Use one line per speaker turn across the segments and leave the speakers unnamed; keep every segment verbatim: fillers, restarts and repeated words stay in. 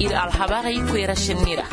ir alhabari kwera shinira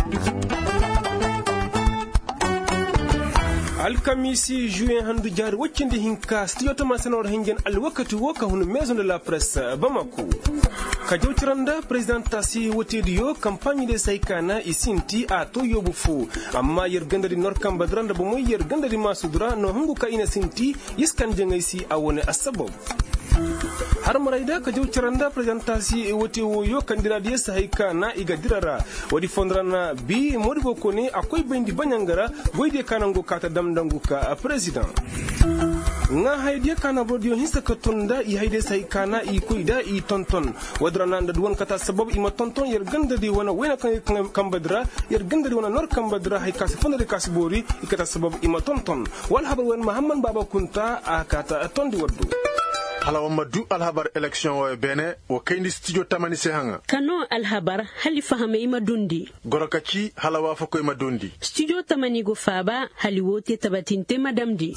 alkamisi juin handu jar waccinde hinka studio to masanor hingen alwakati woka hunu maison de la presse Bamako ka jawtiranda présidentasi wotidiyo campagne de saykana isinti a to yobu fu amma yergandari norkam badranda bo moy yergandari masudura no hungu ka ina sinti yiskan jengaisi awone asabab har maraida ka jawtiranda présidentasi wotiwo yo candidat de saykana iga dirara wadi fondrana bi modibo kone akoy bendi banyangara goyde kanango kata damdangu ka président nga hayde kana bodio hinsa ka tonda i hayde say kana i kuida i tonton wadrana nda duwan kata sabab i ma tonton yer ganda di wana wena kan kambadra yer ganda di wana nor kambadra hay kas fonde kas bori i kata sabab i ma tonton wal habar wan muhammad baba kunta akata tondi waddu
halawa madu alhabar election o bene o kayndi studio tamani se hanga
kano alhabar hali fahame ima dundi
gorokaci halawa fa koy ma dundi
studio tamani go faba hali wote tabatinte madamdi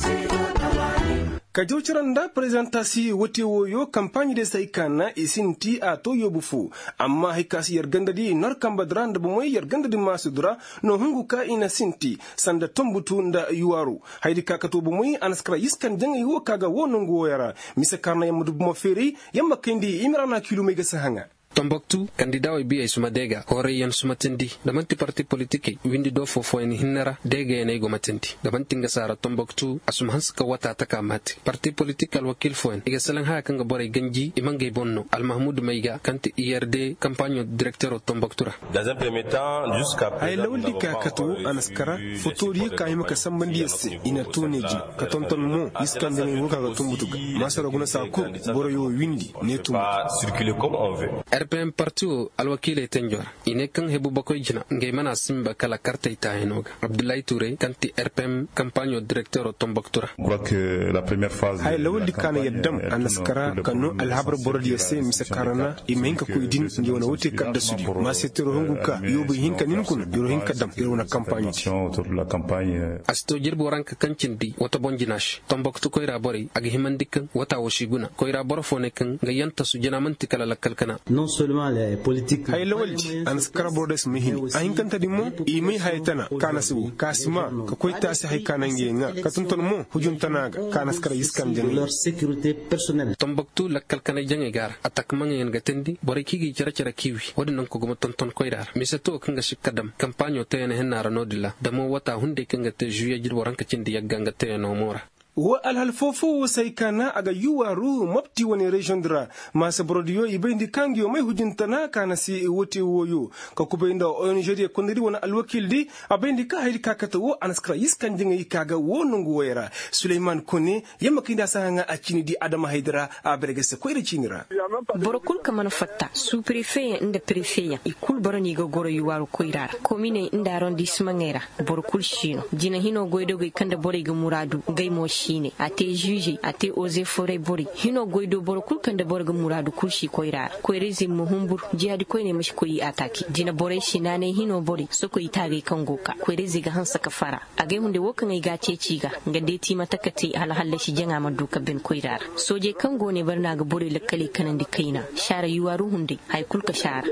ka jawtiranda présidentasi wotiwo yo campagne de saykana isinti a to yobufu amma hikasi yergandadi nor kambadranda bo moy yergandadi masudura no hungu ka ina sinti sanda tombutu nda yuwaru haydi kakato bo moy anaskra yiskan janga yo kaga wonongo yara misa karna yamudu mo feri yamba kendi imrana kilomega sahanga
Tombouctou candidat o biya sumadega hore yan sumatendi damanti parti politique windi do fofo en hinara dega en ego matendi damanti ngasara Tombouctou asum hanska wata takamati parti politique al wakil foen iga salan ha kanga bore ganji imangay bonno al mahmoud mayga kanti I R D campagne directeur o Tombouctou
dans un premier temps jusqu'à
ay lawli ka kato anaskara fotori ka yima ka sambandi yasse ina toneji ka tonton mo iskande ni woka ga tumbutuga masara guna sa ko boro yo windi ne tum
circuler comme on veut
R P M partiu alwakile tenjora ine kan hebu bakoy jina ngay mana simba kala carte ita henoga Abdoulaye Touré kanti R P M campagne directeur Tombouctou
crois que la première phase
hay lawli kana yaddam anaskara kanu alhabra borodi yasse misakarana imenka ko idin ngewna wote kadda sudi ma setero honguka yobu hinka ninkun yoro hinka dam yoro campagne
autour de la campagne
asto jirbo ranka kancindi wata bonjinash Tombouctou koy rabori ag himandikan wata woshiguna koy raboro fone kan ngayanta su jina manti kala lakalkana
non seulement les politiques
hay lawalji an skrabodes mihin ahin kanta dimo i mi haytana kana su kasima ka koyta si hay kana ngenga ka tunton mo hujuntanaga kana skara yiskan jeng
leur sécurité personnelle
Tombouctou lakkal kana jange gar atak mangen gatendi bore kigi cara cara kiwi wadinan ko goma tonton koydar misato kanga shikkadam campagne tayene henara nodilla damo wata hunde kanga te juye jir waranka cindi yagga tayeno mora
wa alhalfofo saykana aga yuwaru mopti woni region dra masa brodio ibendi kangio may hujintana kana si wote woyo ka kubenda O N G de kondiri wona alwakildi abendi ka haydi kakata wo anaskra yiskan jinga kaga wonungu wera Suleiman Kone yamma kinda sanga acini di Adama Haidara abrege se koyre cinira
borokul kamana fatta sous préfet inda préfet ikul boroni go goro yuwaru koyrara commune inda arrondissement ngera borokul shino jina hino goydo go kanda bore go muradu gaymo shine ate juge ate oze fore bori hino goydo borokul kanda borgo muradu kulshi koyrara koyrezi muhumbur jihadi koyne mishi koyi ataki jina bore shinane hino bori soko itage kangoka koyrezi ga hansa kafara age hunde wokan ai gace ciga ngade ti matakati alhalle shi janga maduka ben koyrara soje kango ne barna ga bore lakkale kanandi kaina shara yuwaru hunde hay kulka shara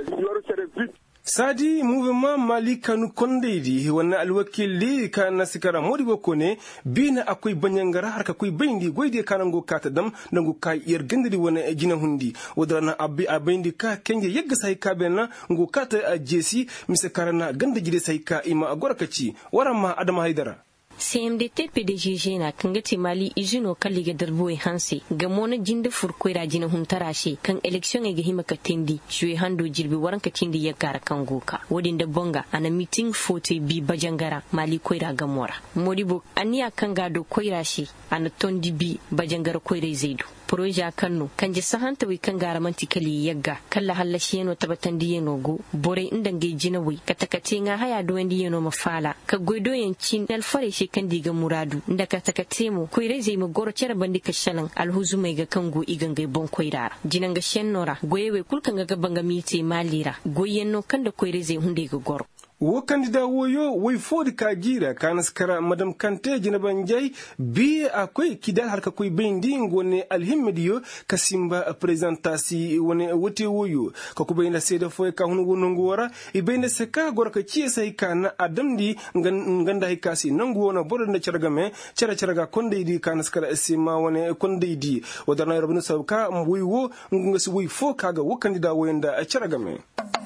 sadi mouvement mali kanu kondedi wana alwakili kana sikara modibo kone bina akoy banyangara harka koy bayndi goyde kanango kata dam nango kay yergendedi wana jina hundi wodrana abbi abayndi ka kenje yegga say kabena ngo kata jesi misakarana ganda jide say ka ima agorakaci warama Adama Haidara
C M D T P D G G na kangati mali ijuno kalliga darboy hansi ga mona jinde furkoira jina huntarashi kan election e ga himaka tindi juwe hando jirbi waranka tindi ya gara kangoka wodin da bonga ana meeting fote bi bajangara mali koira ga mora modibo aniya kanga do koira shi ana tondi bi bajangara koira zaidu proja kanno kanje sahanta wi kangara manti kali yagga kala halashi yeno tabatandi yeno go bore indange jina wi katakate nga haya do endi yeno mafala ka goido yancin alfare shi kan diga muradu inda katakate mu koire zai mu goro cere bandi kashalan alhuzu mai ga kango igangai bon koirara jinanga shennora goyewe kulkan ga banga miti malira goyenno kanda koire zai hunde ga goro
wo kandida woyo way fodi ka gira kanaskara madam kante jinaban jay bi akoy kidal harka koy bendi ngone alhimmidiyo kasimba presentasi woni wote woyo ko ko beyna seda foy ka hunu wonongo wara e beyna seka gorka ciesa kana adamdi nganda hay kasi nangu wona bodonde cergame cera cerga konde di kanaskara esima woni konde di wadana rabinu sabka mbuyo ngasi way fo kaga wo kandida woyenda cergame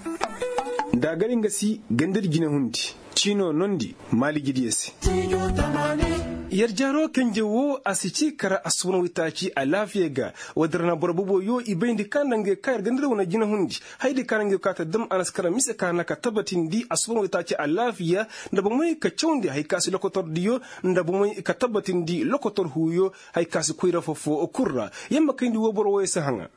da garin gasi gandar gina hundi chino nondi mali gidiyesi yarjaro kanje wo asici kara asuna witaci a lafiya ga wadarna borbubo yo ibendi kanange kayar gandar wana gina hundi haidi kanange ka ta dam anaskara mise kana ka tabatin di asuna witaci a lafiya da bamai ka chaundi hay kasi lokotor diyo da bamai ka tabatin di lokotor huyo hay kasi kuira fofo okurra yamma kandi wo borwo yesa hanga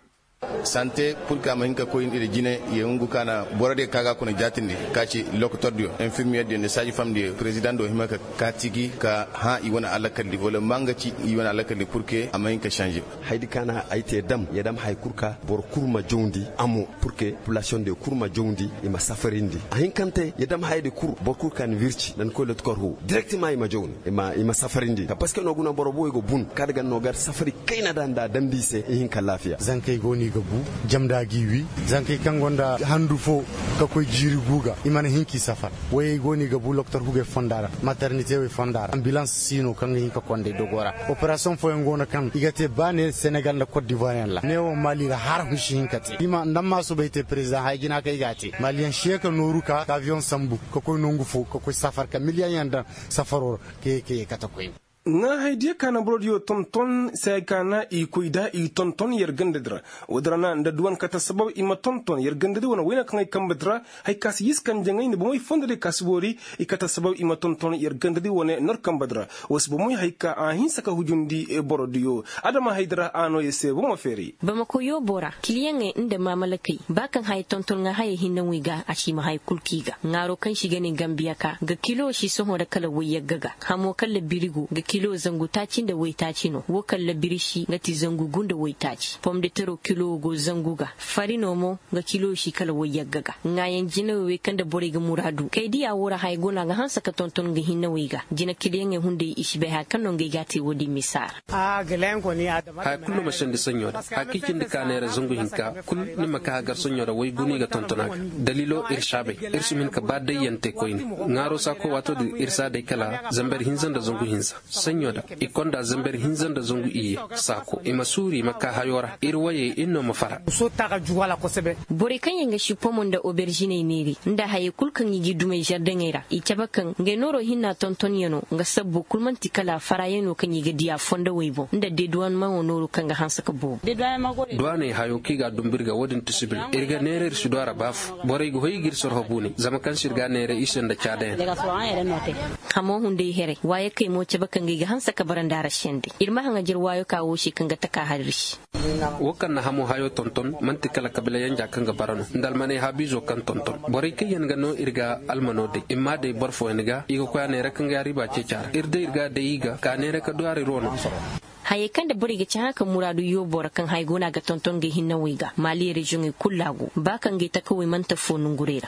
santé pour que amahinka ko indi jine yengu kana borade kaga kono jatinde kaci lokotor dio infirmier de saji fam de président do himaka katigi ka ha i wona alakali wala mangaci i wona alakali pour que amahinka changer
haydi kana aite dam yadam hay kurka bor kurma jondi amo pour que population de kurma jondi e ma safarindi ahinkante yadam hayde kur bor kurka ni virci dan ko lot korhu directement e ma jondi e ma e ma safarindi parce que no guna bor boy go bun kada gan no gar safari kayna danda dandise e hinka lafiya
zankay goni gabu jamda giwi zanke kangonda handu fo ka koy jiri guga imana hinki safar way goni gabu docteur huge fondara maternité we fondara ambulance sino kan hinka konde dogora opération fo ngona kan igate bane Sénégal na Côte d'Ivoire la newo Mali la har hushi hinkati ima ndamma so beyte président hayjina kay gati malien cheka noruka avion sambu ko koy nongu fo ko koy safar ka million yanda safaror ke ke kata koy
nga haydiya kana brodio tonton sai kana i kuida i tonton yer gandedra wadrana nda duwan kata sabab ima tonton yer gandede wana wena kan kambadra hay kas yiskan jangay ne bomoy fondade kasbori i kata sabab ima tonton yer gandede wana nor kambadra was bomoy hayka a hinsaka hujundi e brodio adama haydra ano yese bomo feri
bamako yo bora kiliyange inda mamalakai bakan hay tonton nga hay hinna wiga ashima hay kulkiga ngaro kan shigane gambia ka ga kilo shi soho da kala wayagaga hamo kala birigo ga kilo zangu tacin da wai taci no wo kalla birishi ngati zangu gunda wai taci pom de tero kilo go zangu ga farino mo ga kilo shi kala wai yaggaga ngayen jina we kanda bore ga muradu kai dia wora hay gona ga hansa ka tonton ga hinna we ga jina kilenge hunde ishi be ha kanon ga gati wodi misar
a gelen ko ni adama
ha kullu mashan da sanyo da hakikin da kana zangu hinka kul ni maka gar sanyo da wai guni ga tontona dalilo irshabe irsumin ka badai yante koin ngaro sako wato da irsa dai kala zambar hinzan da zangu hinsa sanyoda ikonda zamber hinzanda zongu iye sako imasuri maka hayora irwaye inno mafara
so taka juwala ko sebe
bore kan yanga shi pomon da aubergine neri nda haye kulkan yigi dume jardin era i cabakan nge noro hinna tonton yano nga sabbu kulman tikala fara yano kan yigi dia fonda webo nda de duwan ma wonoro kan ga hansaka bo
de duwan ma gore
duwane hayo kiga dumbirga wodin tusibil irga nere sudara baf bore go hoygir sor hobuni zamakan sirga nere isenda chaden
daga so an ere note
hamo hunde here waye kai mo cabakan ga hansa ka barandara shende irma hanga jirwayo kawo shi kanga taka harshi
wakan na hamo hayo tonton mantikala kabila yanja kanga barano ndalmane habizo kan tonton bore ke yanga no irga almano de imma de borfo enga igo ko ne rakanga riba cecar irde irga de iga ka ne raka duari rono
haye kan da buri ga haka muradu yo bora kan hay gona ga tonton ga hinna wiga mali region kullago bakan ga ta kawai manta fonun gurera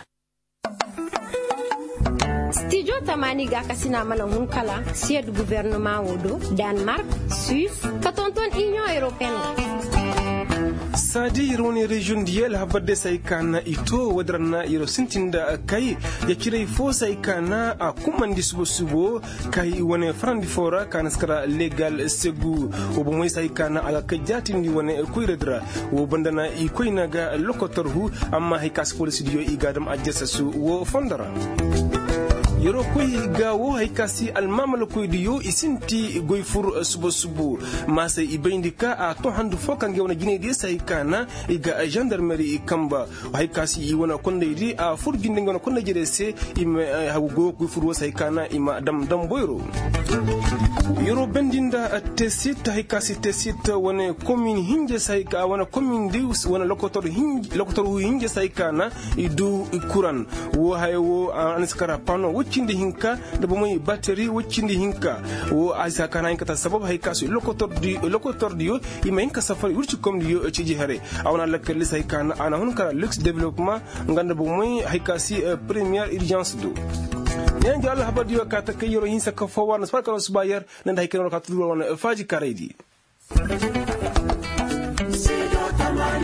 Studio Tamani ga kasina mana hunkala siya du gouvernement wodo Denmark, Suisse, katonton Union Européenne.
Sadi ironi region diyel habade saikana ito wadrana iro sintinda kai ya kirei fo saikana a kumandi subo subo kai wane frandi fora kana skara legal segu obo moy saikana ala kajati ndi wane kuiredra wo bandana i koina ga lokotorhu amma hikas police dio igadam ajjasasu wo fondara yoro koy gawo hay kasi almamalo koy diyo isinti goyfur subo subo masa ibindika a to handu foka ngewna gine di say kana iga gendarmerie kamba hay kasi iwana konde di a furginde ngona konde jere se im hagu go goyfur say kana ima dam dam boyro yoro bendinda tesit hay kasi tesit wona commune hinje say ka wona commune dius wona lokotor hinje lokotor hinje say kana idu kuran wo hay wo anskara pano wacindi hinka da bamoy battery wacindi hinka wo aisa kana hinka ta sabab hay kasu lokotor di lokotor di yo ima hinka safari wurci kom di yo ci jihare awna lakali sai kana ana hun kala lux development nganda bamoy hay kasi première urgence do yan jalla habadi yo ka ta kayro hinsa ka fo warna sparka subayar nan da hay kana ka tudu wona faji karedi